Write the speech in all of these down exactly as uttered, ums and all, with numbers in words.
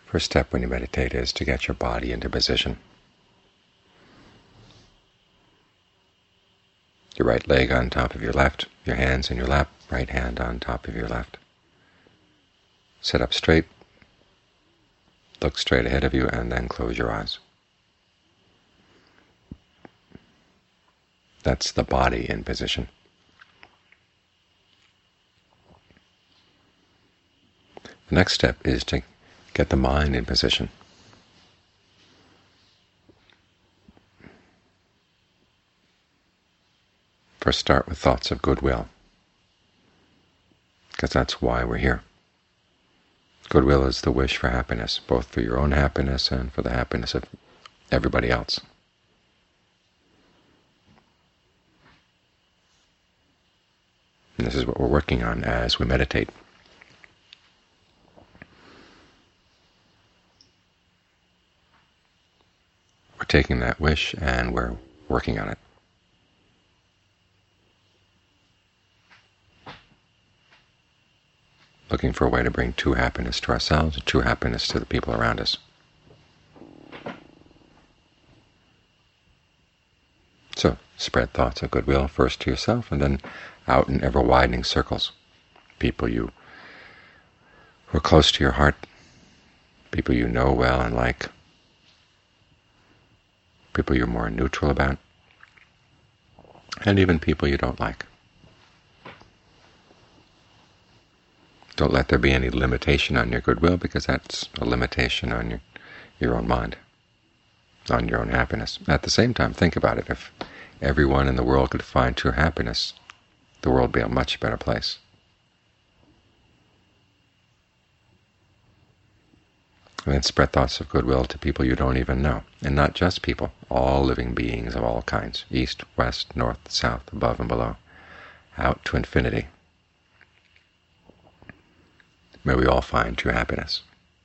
First step when you meditate is to get your body into position. Your right leg on top of your left, your hands in your lap, right hand on top of your left. Sit up straight, look straight ahead of you, and then close your eyes. That's the body in position. The next step is to get the mind in position. First start with thoughts of goodwill, because that's why we're here. Goodwill is the wish for happiness, both for your own happiness and for the happiness of everybody else. And this is what we're working on as we meditate. We're taking that wish and we're working on it. Looking for a way to bring true happiness to ourselves and true happiness to the people around us. So, spread thoughts of goodwill first to yourself and then out in ever-widening circles. People you who are close to your heart, people you know well and like, people you're more neutral about, and even people you don't like. Don't let there be any limitation on your goodwill, because that's a limitation on your, your own mind, on your own happiness. At the same time, think about it. If everyone in the world could find true happiness, the world would be a much better place. And then spread thoughts of goodwill to people you don't even know, and not just people, all living beings of all kinds, east, west, north, south, above and below, out to infinity. May we all find true happiness.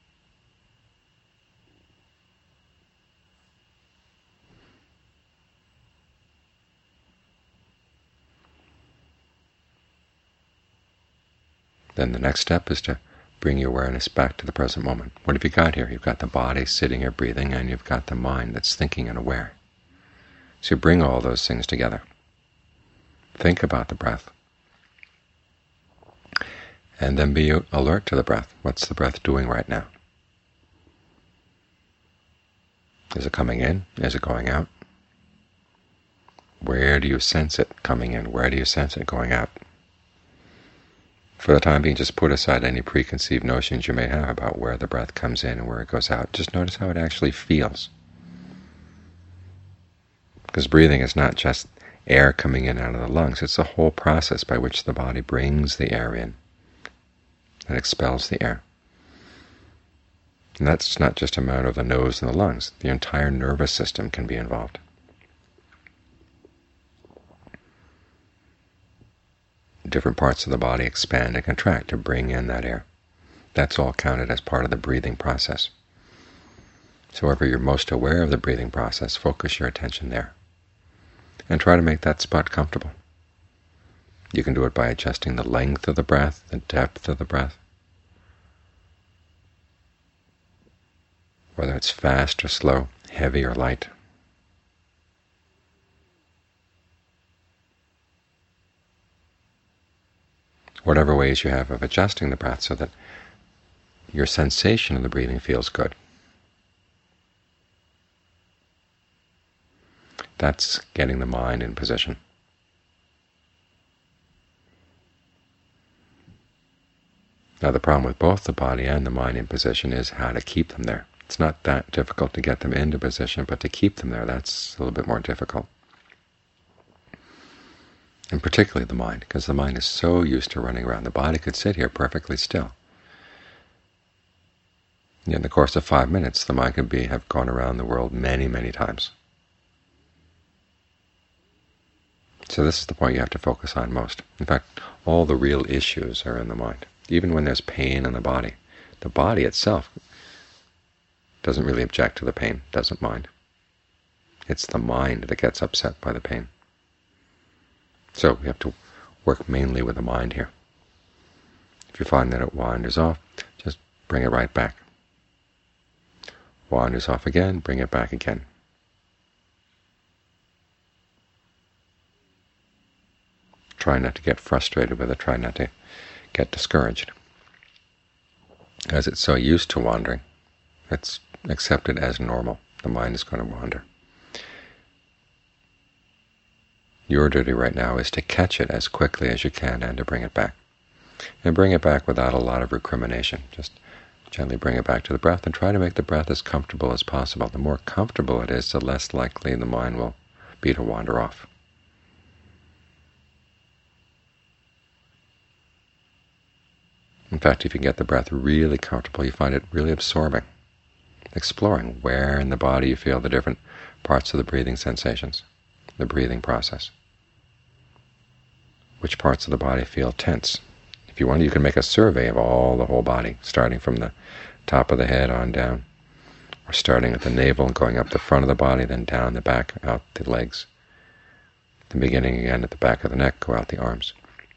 Then the next step is to bring your awareness back to the present moment. What have you got here? You've got the body sitting here breathing, and you've got the mind that's thinking and aware. So you bring all those things together. Think about the breath. And then be alert to the breath. What's the breath doing right now? Is it coming in? Is it going out? Where do you sense it coming in? Where do you sense it going out? For the time being, just put aside any preconceived notions you may have about where the breath comes in and where it goes out. Just notice how it actually feels. Because breathing is not just air coming in out of the lungs. It's the whole process by which the body brings the air in and expels the air. And that's not just a matter of the nose and the lungs. The entire nervous system can be involved. Different parts of the body expand and contract to bring in that air. That's all counted as part of the breathing process. So wherever you're most aware of the breathing process, focus your attention there. And try to make that spot comfortable. You can do it by adjusting the length of the breath, the depth of the breath, whether it's fast or slow, heavy or light. Whatever ways you have of adjusting the breath so that your sensation of the breathing feels good. That's getting the mind in position. Now the problem with both the body and the mind in position is how to keep them there. It's not that difficult to get them into position, but to keep them there, that's a little bit more difficult. And particularly the mind, because the mind is so used to running around. The body could sit here perfectly still. In the course of five minutes, the mind could be have gone around the world many, many times. So this is the point you have to focus on most. In fact, all the real issues are in the mind. Even when there's pain in the body, the body itself doesn't really object to the pain, doesn't mind. It's the mind that gets upset by the pain. So we have to work mainly with the mind here. If you find that it wanders off, just bring it right back. Wanders off again, bring it back again. Try not to get frustrated with it, try not to get discouraged. As it's so used to wandering, it's accepted as normal. The mind is going to wander. Your duty right now is to catch it as quickly as you can and to bring it back. And bring it back without a lot of recrimination. Just gently bring it back to the breath and try to make the breath as comfortable as possible. The more comfortable it is, the less likely the mind will be to wander off. In fact, if you get the breath really comfortable, you find it really absorbing, exploring where in the body you feel the different parts of the breathing sensations, the breathing process. Which parts of the body feel tense? If you want, you can make a survey of all the whole body, starting from the top of the head on down, or starting at the navel and going up the front of the body, then down the back, out the legs. The beginning again at the back of the neck, go out the arms.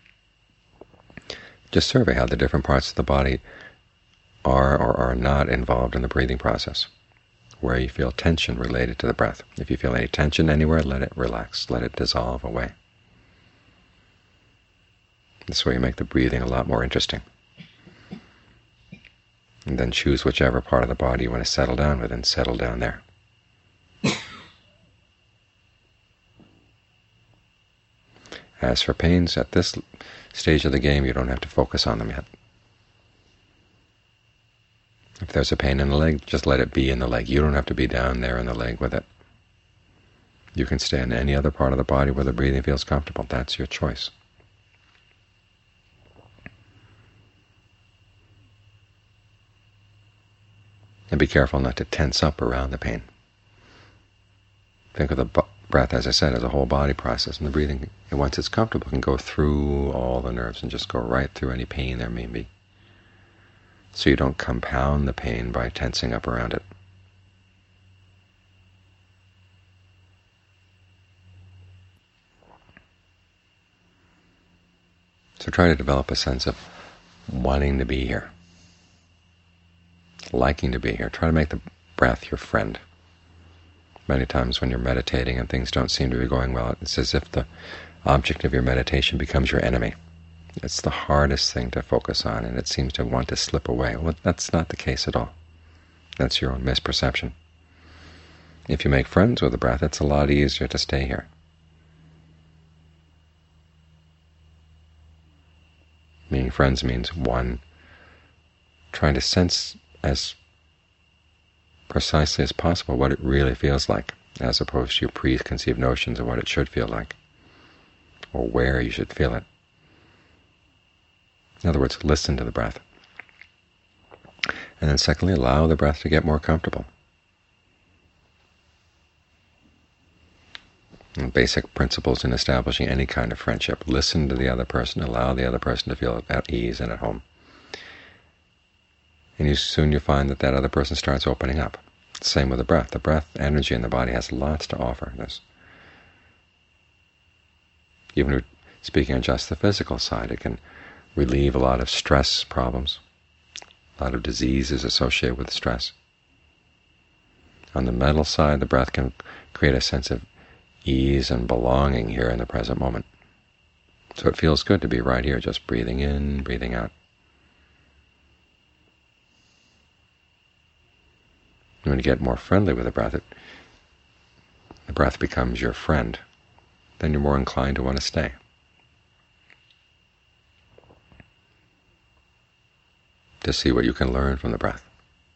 Just survey how the different parts of the body are or are not involved in the breathing process, where you feel tension related to the breath. If you feel any tension anywhere, let it relax, let it dissolve away. This way you make the breathing a lot more interesting. And then choose whichever part of the body you want to settle down with and settle down there. As for pains, at this stage of the game, you don't have to focus on them yet. If there's a pain in the leg, just let it be in the leg. You don't have to be down there in the leg with it. You can stay in any other part of the body where the breathing feels comfortable. That's your choice. And be careful not to tense up around the pain. Think of the breath, as I said, as a whole body process, and the breathing, and once it's comfortable, can go through all the nerves and just go right through any pain there may be. So you don't compound the pain by tensing up around it. So try to develop a sense of wanting to be here, liking to be here. Try to make the breath your friend. Many times when you're meditating and things don't seem to be going well, it's as if the object of your meditation becomes your enemy. It's the hardest thing to focus on, and it seems to want to slip away. Well, that's not the case at all. That's your own misperception. If you make friends with the breath, it's a lot easier to stay here. Meaning friends means one, trying to sense as precisely as possible what it really feels like, as opposed to your preconceived notions of what it should feel like, or where you should feel it. In other words, listen to the breath. And then secondly, allow the breath to get more comfortable. And basic principles in establishing any kind of friendship. Listen to the other person, allow the other person to feel at ease and at home. And you, soon you find that that other person starts opening up. Same with the breath. The breath energy in the body has lots to offer. This, even speaking on just the physical side, it can relieve a lot of stress problems, a lot of diseases associated with stress. On the mental side, the breath can create a sense of ease and belonging here in the present moment. So it feels good to be right here, just breathing in, breathing out. When you get more friendly with the breath, it, the breath becomes your friend. Then you're more inclined to want to stay. To see what you can learn from the breath.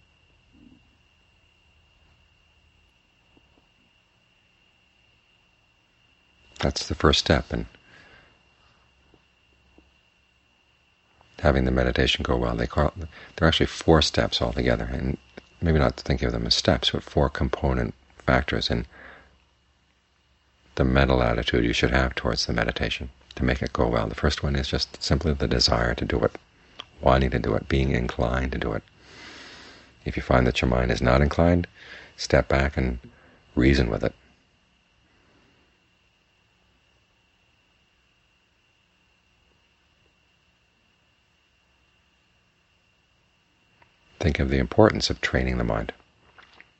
That's the first step in having the meditation go well. They call it, there are actually four steps altogether, and maybe not to think of them as steps, but four component factors in the mental attitude you should have towards the meditation to make it go well. The first one is just simply the desire to do it, wanting to do it, being inclined to do it. If you find that your mind is not inclined, step back and reason with it. Think of the importance of training the mind.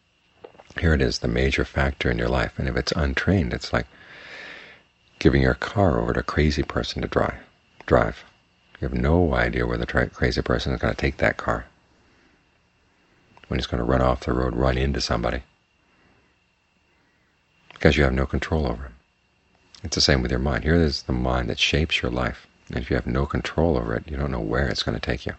Here it is, the major factor in your life. And if it's untrained, it's like giving your car over to a crazy person to drive. Drive. You have no idea where the tra- crazy person is going to take that car. When he's going to run off the road, run into somebody. Because you have no control over him. It's the same with your mind. Here is the mind that shapes your life. And if you have no control over it, you don't know where it's going to take you.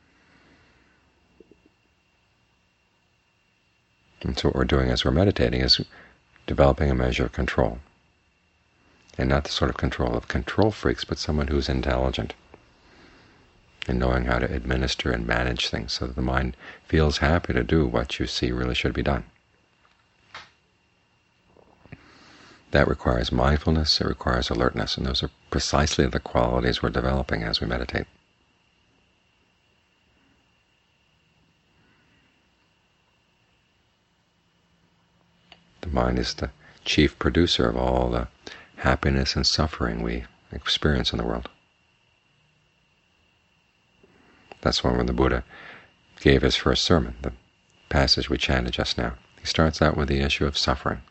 And so what we're doing as we're meditating is developing a measure of control. And not the sort of control of control freaks, but someone who's intelligent and knowing how to administer and manage things so that the mind feels happy to do what you see really should be done. That requires mindfulness, it requires alertness, and those are precisely the qualities we're developing as we meditate. The mind is the chief producer of all the happiness and suffering we experience in the world. That's why when the Buddha gave his first sermon, the passage we chanted just now, he starts out with the issue of suffering.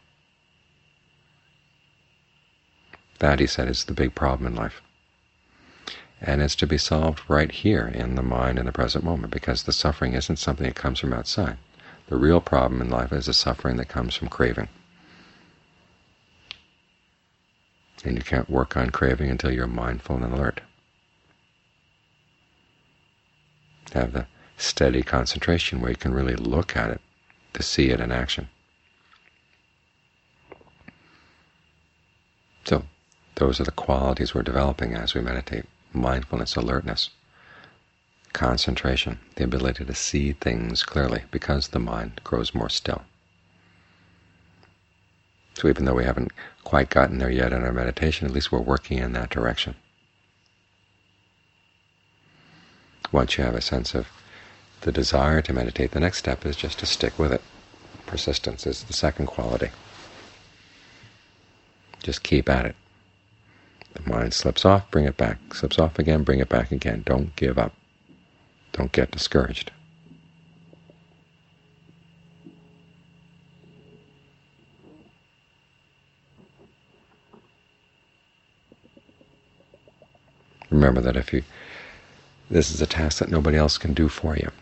That, he said, is the big problem in life. And it's to be solved right here in the mind in the present moment, because the suffering isn't something that comes from outside. The real problem in life is the suffering that comes from craving. And you can't work on craving until you're mindful and alert. Have the steady concentration where you can really look at it to see it in action. So, those are the qualities we're developing as we meditate. Mindfulness, alertness, concentration, the ability to see things clearly because the mind grows more still. So even though we haven't quite gotten there yet in our meditation, at least we're working in that direction. Once you have a sense of the desire to meditate, the next step is just to stick with it. Persistence is the second quality. Just keep at it. The mind slips off, bring it back. Slips off again, bring it back again. Don't give up. Don't get discouraged. Remember that if you, this is a task that nobody else can do for you.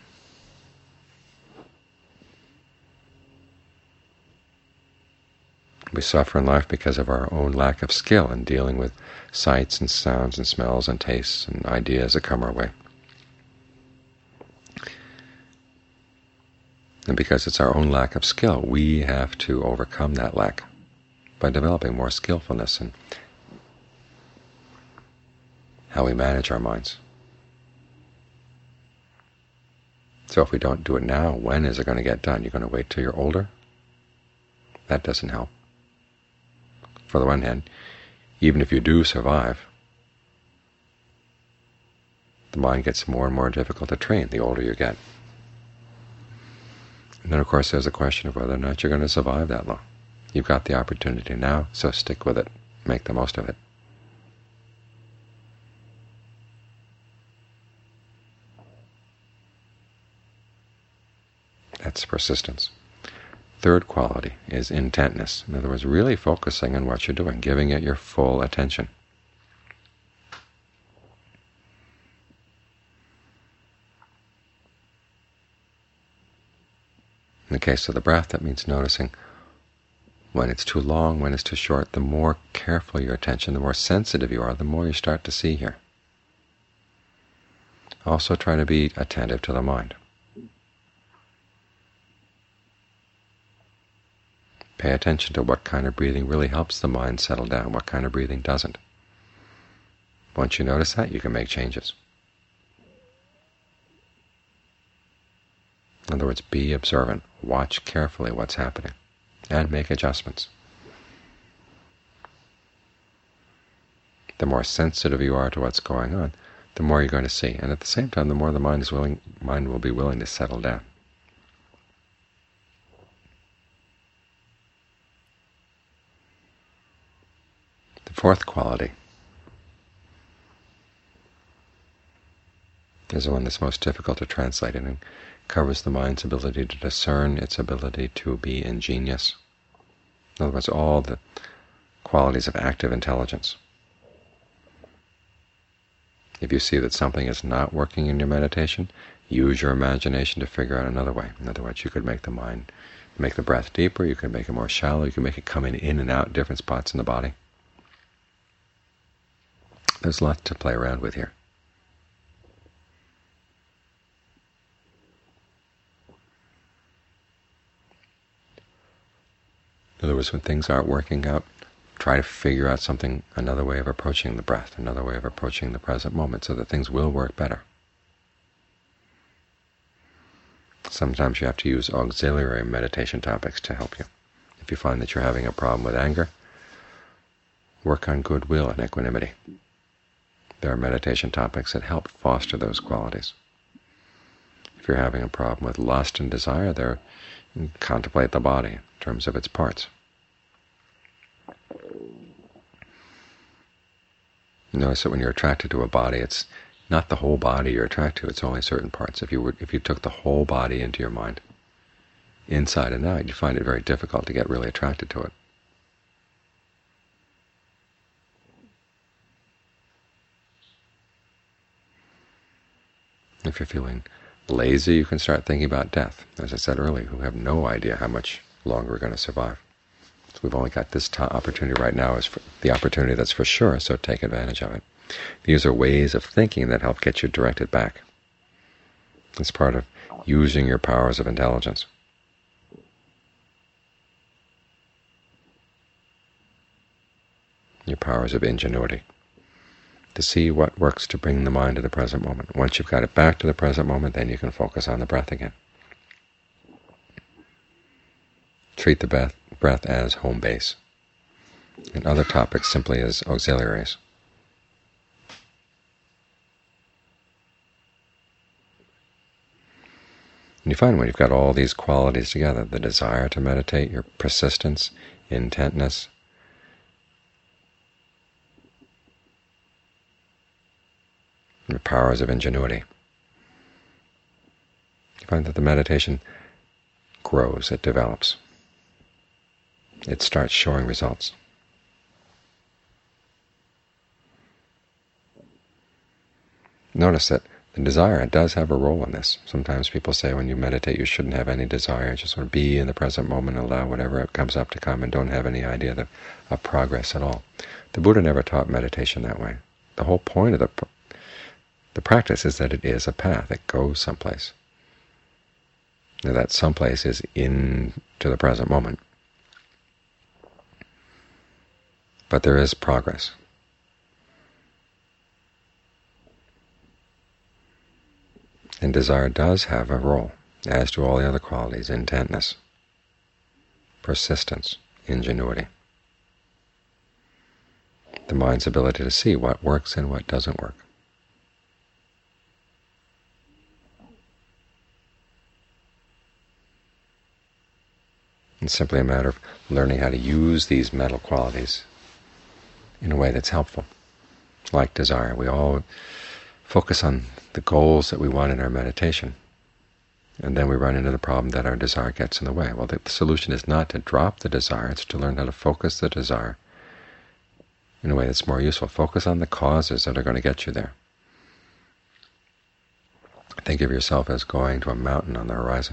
We suffer in life because of our own lack of skill in dealing with sights and sounds and smells and tastes and ideas that come our way. And because it's our own lack of skill, we have to overcome that lack by developing more skillfulness in how we manage our minds. So if we don't do it now, when is it going to get done? You're going to wait till you're older? That doesn't help. For the one hand, even if you do survive, the mind gets more and more difficult to train the older you get. And then, of course, there's a question of whether or not you're going to survive that long. You've got the opportunity now, so stick with it. Make the most of it. That's persistence. Third quality is intentness. In other words, really focusing on what you're doing, giving it your full attention. In the case of the breath, that means noticing when it's too long, when it's too short. The more careful your attention, the more sensitive you are, the more you start to see here. Also try to be attentive to the mind. Pay attention to what kind of breathing really helps the mind settle down, what kind of breathing doesn't. Once you notice that, you can make changes. In other words, be observant. Watch carefully what's happening and make adjustments. The more sensitive you are to what's going on, the more you're going to see. And at the same time, the more the mind is willing, mind will be willing to settle down. The fourth quality is the one that's most difficult to translate, and it covers the mind's ability to discern, its ability to be ingenious. In other words, all the qualities of active intelligence. If you see that something is not working in your meditation, use your imagination to figure out another way. In other words, you could make the mind, make the breath deeper, you could make it more shallow, you could make it come in, in and out different spots in the body. There's lots to play around with here. In other words, when things aren't working out, try to figure out something, another way of approaching the breath, another way of approaching the present moment, so that things will work better. Sometimes you have to use auxiliary meditation topics to help you. If you find that you're having a problem with anger, work on goodwill and equanimity. There are meditation topics that help foster those qualities. If you're having a problem with lust and desire, there, contemplate the body in terms of its parts. Notice that when you're attracted to a body, it's not the whole body you're attracted to, it's only certain parts. If you were, if you took the whole body into your mind, inside and out, you'd find it very difficult to get really attracted to it. If you're feeling lazy, you can start thinking about death. As I said earlier, we have no idea how much longer we're going to survive. So we've only got this t- opportunity right now is for the opportunity that's for sure, so take advantage of it. These are ways of thinking that help get you directed back. It's part of using your powers of intelligence. Your powers of ingenuity. To see what works to bring the mind to the present moment. Once you've got it back to the present moment, then you can focus on the breath again. Treat the breath, breath as home base, and other topics simply as auxiliaries. And you find when you've got all these qualities together, the desire to meditate, your persistence, intentness, your powers of ingenuity, you find that the meditation grows, it develops. It starts showing results. Notice that the desire does have a role in this. Sometimes people say when you meditate you shouldn't have any desire, just want to be in the present moment and allow whatever comes up to come and don't have any idea of, of progress at all. The Buddha never taught meditation that way. The whole point of the, the practice is that it is a path, it goes someplace. Now that someplace is into the present moment. But there is progress. And desire does have a role, as do all the other qualities: intentness, persistence, ingenuity. The mind's ability to see what works and what doesn't work. It's simply a matter of learning how to use these mental qualities in a way that's helpful. Like desire, we all focus on the goals that we want in our meditation, and then we run into the problem that our desire gets in the way. Well, the solution is not to drop the desire, it's to learn how to focus the desire in a way that's more useful. Focus on the causes that are going to get you there. Think of yourself as going to a mountain on the horizon.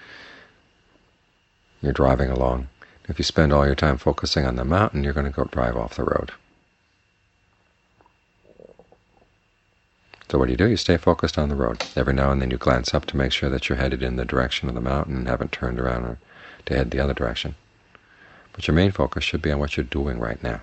You're driving along. If you spend all your time focusing on the mountain, you're going to go drive off the road. So what do you do? You stay focused on the road. Every now and then you glance up to make sure that you're headed in the direction of the mountain and haven't turned around or to head the other direction. But your main focus should be on what you're doing right now.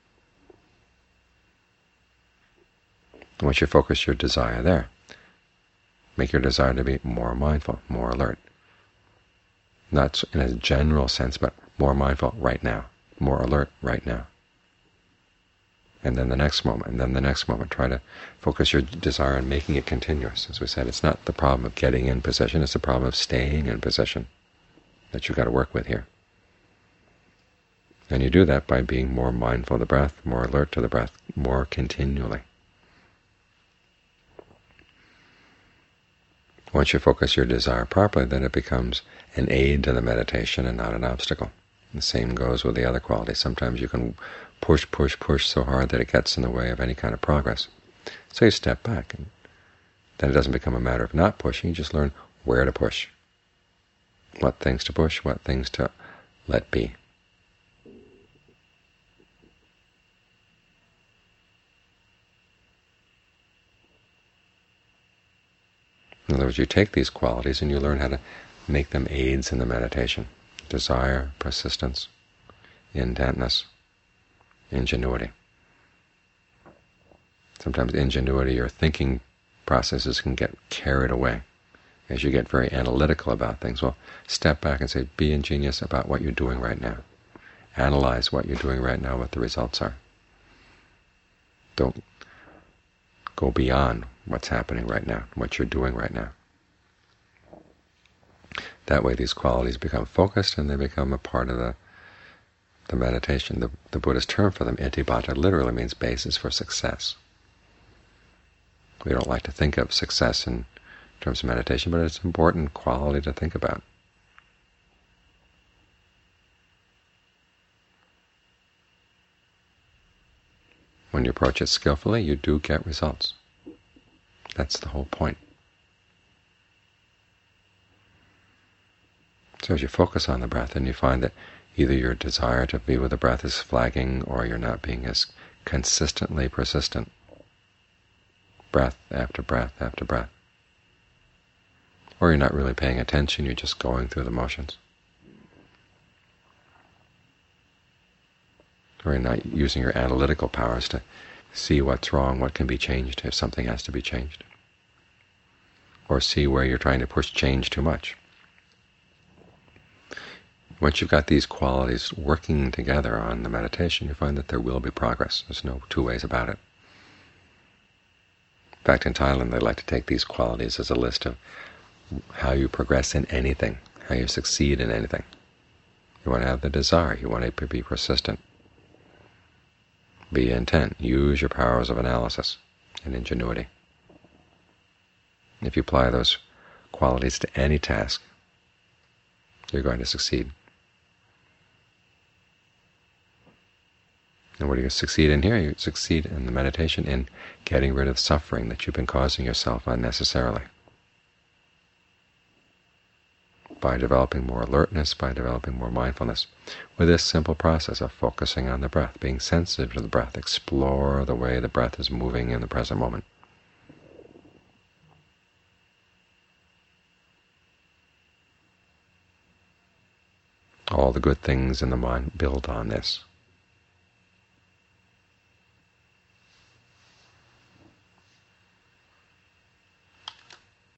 And once you focus your desire there, make your desire to be more mindful, more alert. Not in a general sense, but more mindful right now, more alert right now. And then the next moment, and then the next moment. Try to focus your desire on making it continuous. As we said, it's not the problem of getting in position, it's the problem of staying in position that you've got to work with here. And you do that by being more mindful of the breath, more alert to the breath, more continually. Once you focus your desire properly, then it becomes an aid to the meditation and not an obstacle. The same goes with the other qualities. Sometimes you can push, push, push so hard that it gets in the way of any kind of progress. So you step back, and then it doesn't become a matter of not pushing. You just learn where to push, what things to push, what things to let be. In other words, you take these qualities and you learn how to make them aids in the meditation. Desire, persistence, intentness, ingenuity. Sometimes ingenuity, your thinking processes can get carried away as you get very analytical about things. Well, step back and say, be ingenious about what you're doing right now. Analyze what you're doing right now, what the results are. Don't go beyond what's happening right now, what you're doing right now. That way these qualities become focused and they become a part of the, the meditation. The, the Buddhist term for them, etibatta, literally means basis for success. We don't like to think of success in terms of meditation, but it's an important quality to think about. When you approach it skillfully, you do get results. That's the whole point. So as you focus on the breath and you find that either your desire to be with the breath is flagging or you're not being as consistently persistent, breath after breath after breath, or you're not really paying attention, you're just going through the motions, or you're not using your analytical powers to see what's wrong, what can be changed if something has to be changed, or see where you're trying to push change too much. Once you've got these qualities working together on the meditation, you find that there will be progress. There's no two ways about it. In fact, in Thailand, they like to take these qualities as a list of how you progress in anything, how you succeed in anything. You want to have the desire. You want to be persistent. Be intent. Use your powers of analysis and ingenuity. If you apply those qualities to any task, you're going to succeed. And what do you succeed in here? You succeed in the meditation in getting rid of suffering that you've been causing yourself unnecessarily. By developing more alertness, by developing more mindfulness, with this simple process of focusing on the breath, being sensitive to the breath, explore the way the breath is moving in the present moment. All the good things in the mind build on this.